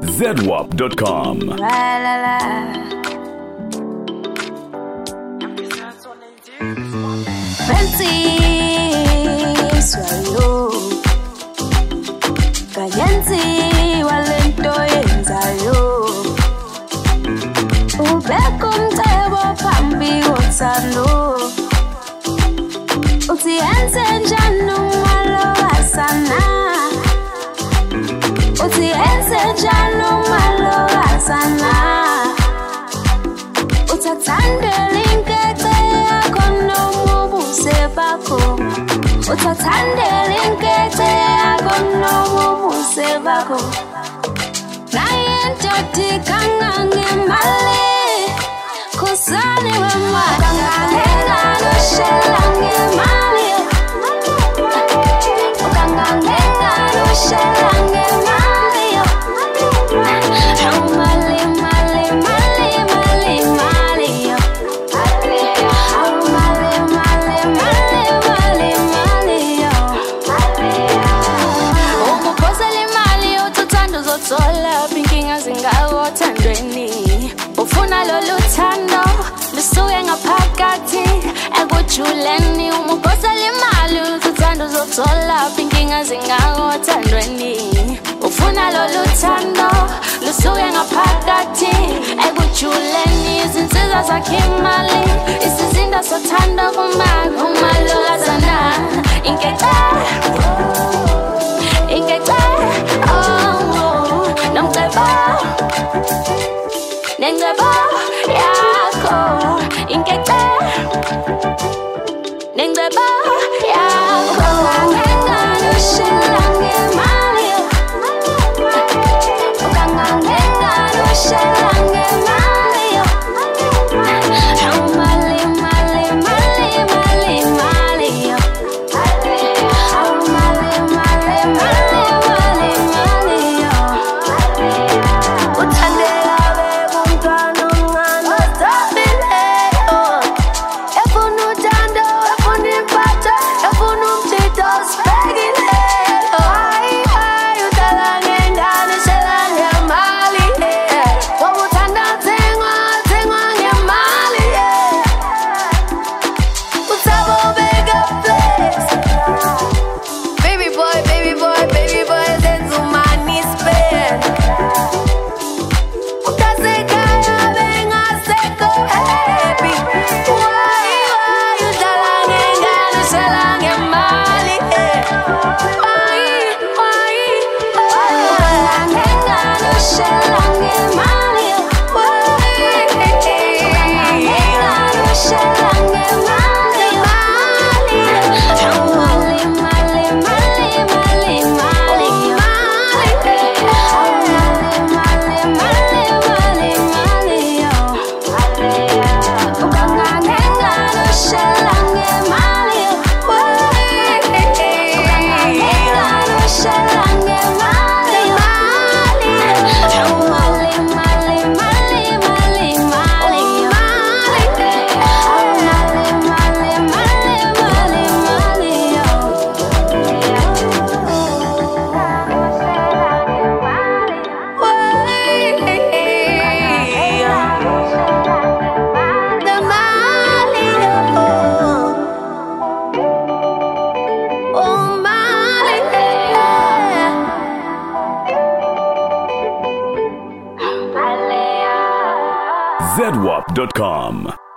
ZWAP.com. Francis wayo kayenzi walento yenzayo ubeko mtebo phambi kothando uthi yenze njani umalokazana uthi yenze njani umalokazana uthathandele inkece yakho nomubuze bakho uthathandele inkece yakho nomubuze bakho naye ndoda kangangemali khosani wemali kangangengalushela ngemali kangangengalushela ngemali mali mali mali mali mali mali mali mali mali ukuphosela imali uthanda uzothola inkinga zingawothandweni ufuna lolu thando lusuke ngaphakathi ekujuleni umuphosela imali uthanda uzothola inkinga zingawothandweni ufuna lolu thando lusuke ngaphakathi ekujuleni izinsiza zakhe imali isizinda sothando kumalokazana inkece nomcebo nengcebo yakho inkece nengcebo yakho kangangengalushela ngemali kangangengalushela ngemali mali mali mali mali mali mali mali mali mali uthandela bebumntwana omncane othabileyo efuna uthando efuna impatho efuna umthetho osibekileyo hayi hayi udlala ngengane shela ngemali ngoba uthanda thengwa ngemali uthabo beka flex baby boy zenza umani spend ukasekaya bengasekho happy why udlala ngengane shela ngemali why ngengane shela ngemali ngengane shela ngemali mali mali mali mali ZWAP.com.